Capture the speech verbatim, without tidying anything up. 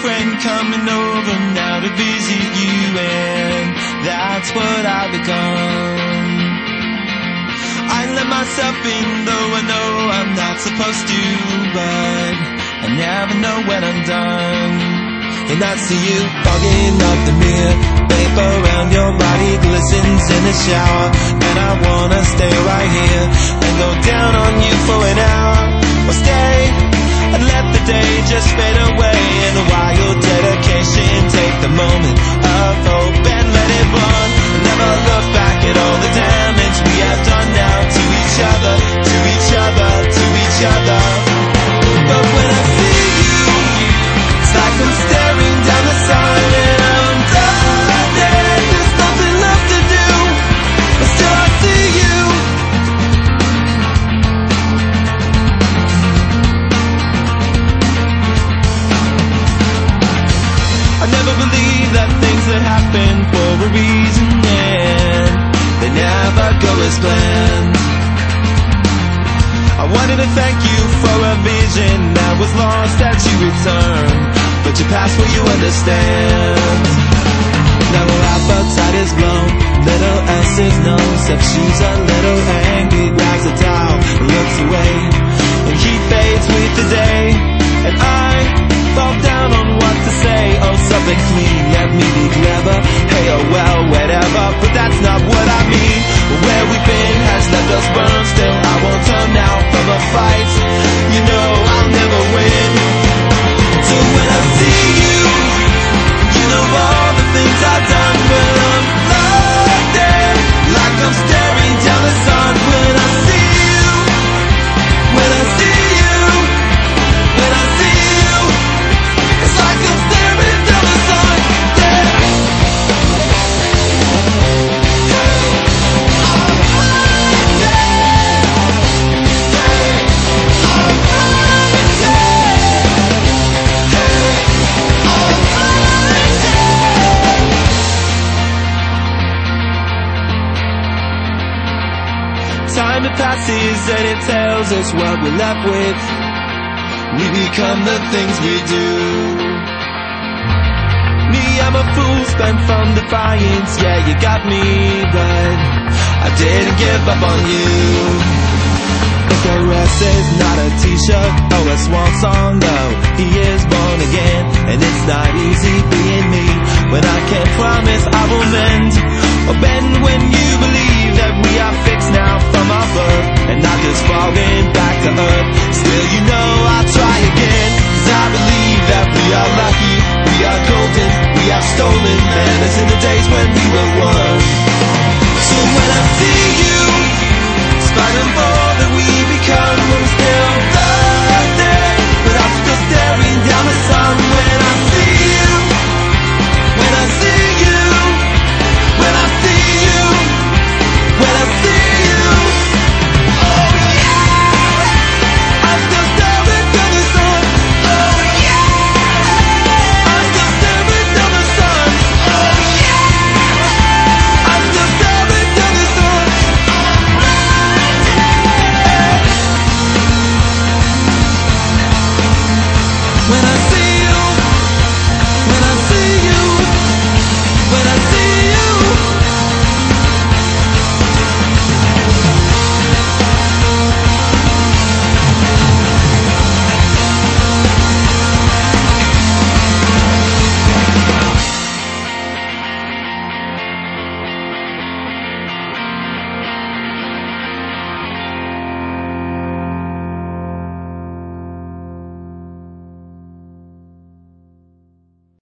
friend coming over now to visit you, and that's what I've become. I let myself in, though I know I'm not supposed to, but I never know when I'm done. And I see you fogging up the mirror, vapor around your body glistens in the shower, and I wanna stay right here and go down on you for an hour, or stay and let the day just fade away in a wild dedication. Take the moment of hope and let it run, and never look back at all the damage we have done now to each other, to each other, to each other. But when I see you, it's like I'm staring down the sun and I'm done. There's nothing left to do, but still I see you. I never believe that things that happen for a reason, and they never go as planned. I wanted to thank you for a vision that was lost as you returned, but you passed where you understand. Now her appetite is blown, little else is known, except she's a little angry, grabs a towel, looks away, and he fades with the day, and I fall down on what to say. Oh, something clean, let me be clever, hey, oh well, whatever, but that's not what I mean. Where we've been has left us burned, still I won't turn now from a fight, you know I'll never win. So when I see you, you know all the things I've done, but I'm not there, like I'm staring down the sun. When I see you, when I see you, when I see you, it's like I'm staring down the sun, yeah. Time it passes and it tells us what we're left with. We become the things we do. Me, I'm a fool spent from defiance. Yeah, you got me, but I didn't give up on you. If the rest is not a t-shirt or a swan song, no, he is born again, and it's not easy being me. But I can't promise I will mend or bend when you believe that we are fixed now from our birth and not just falling back to earth. Still, you know I'll try again, 'cause I believe that we are lucky, we are golden, we have stolen, and it's in the days when we were one. So when I see